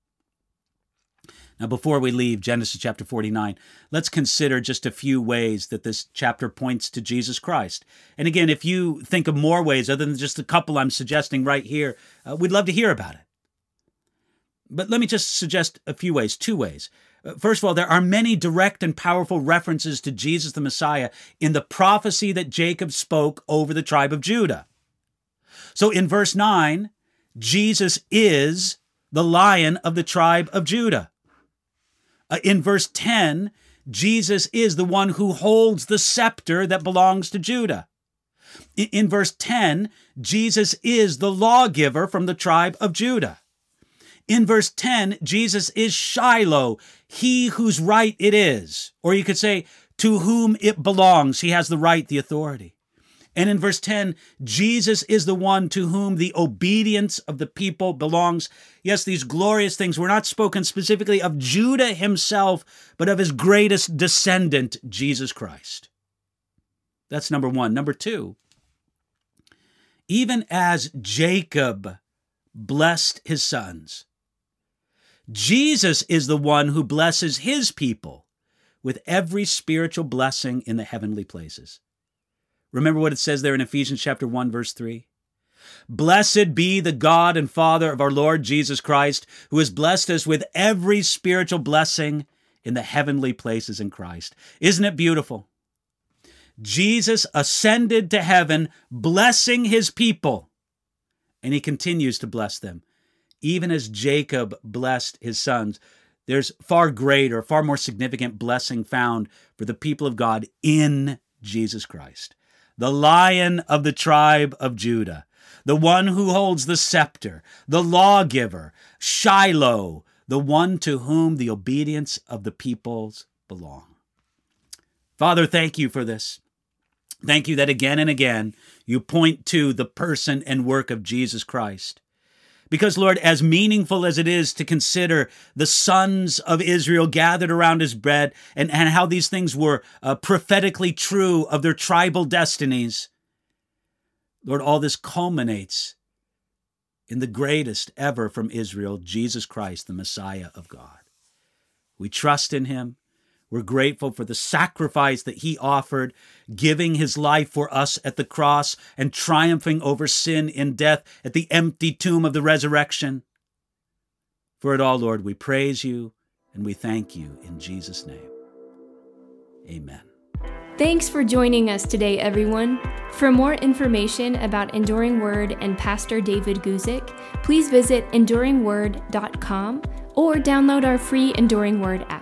[SPEAKER 2] Now, before we leave Genesis chapter 49, let's consider just a few ways that this chapter points to Jesus Christ. And again, if you think of more ways other than just the couple I'm suggesting right here, we'd love to hear about it. But let me just suggest a few ways, 2 ways. First of all, there are many direct and powerful references to Jesus the Messiah in the prophecy that Jacob spoke over the tribe of Judah. So in verse 9, Jesus is the Lion of the tribe of Judah. In verse 10, Jesus is the one who holds the scepter that belongs to Judah. In verse 10, Jesus is the lawgiver from the tribe of Judah. In verse 10, Jesus is Shiloh, he whose right it is. Or you could say, to whom it belongs. He has the right, the authority. And in verse 10, Jesus is the one to whom the obedience of the people belongs. Yes, these glorious things were not spoken specifically of Judah himself, but of his greatest descendant, Jesus Christ. That's number one. Number two, even as Jacob blessed his sons, Jesus is the one who blesses his people with every spiritual blessing in the heavenly places. Remember what it says there in Ephesians chapter 1, verse 3? Blessed be the God and Father of our Lord Jesus Christ, who has blessed us with every spiritual blessing in the heavenly places in Christ. Isn't it beautiful? Jesus ascended to heaven, blessing his people, and he continues to bless them. Even as Jacob blessed his sons, there's far greater, far more significant blessing found for the people of God in Jesus Christ, the Lion of the tribe of Judah, the one who holds the scepter, the lawgiver, Shiloh, the one to whom the obedience of the peoples belong. Father, thank you for this. Thank you that again and again you point to the person and work of Jesus Christ. Because, Lord, as meaningful as it is to consider the sons of Israel gathered around his bed and how these things were prophetically true of their tribal destinies, Lord, all this culminates in the greatest ever from Israel, Jesus Christ, the Messiah of God. We trust in him. We're grateful for the sacrifice that he offered, giving his life for us at the cross and triumphing over sin in death at the empty tomb of the resurrection. For it all, Lord, we praise you and we thank you in Jesus' name. Amen.
[SPEAKER 1] Thanks for joining us today, everyone. For more information about Enduring Word and Pastor David Guzik, please visit enduringword.com or download our free Enduring Word app.